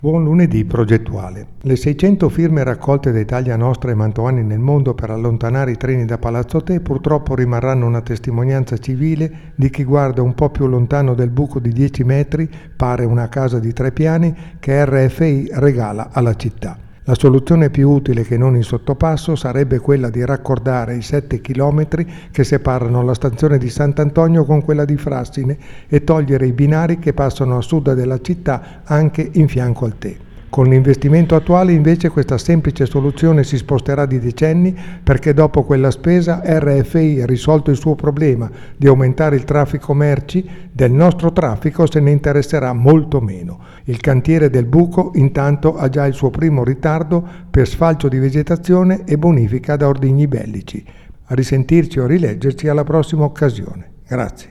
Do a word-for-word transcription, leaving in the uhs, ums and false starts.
Buon lunedì progettuale. Le seicento firme raccolte da Italia Nostra e Mantovani nel mondo per allontanare i treni da Palazzo Te purtroppo rimarranno una testimonianza civile di chi guarda un po' più lontano del buco di dieci metri, pare una casa di tre piani, che R F I regala alla città. La soluzione più utile che non in sottopasso sarebbe quella di raccordare i sette chilometri che separano la stazione di Sant'Antonio con quella di Frassine e togliere i binari che passano a sud della città anche in fianco al Te. Con l'investimento attuale invece questa semplice soluzione si sposterà di decenni, perché dopo quella spesa R F I ha risolto il suo problema di aumentare il traffico merci, del nostro traffico se ne interesserà molto meno. Il cantiere del buco intanto ha già il suo primo ritardo per sfalcio di vegetazione e bonifica da ordigni bellici. A risentirci o rileggerci alla prossima occasione. Grazie.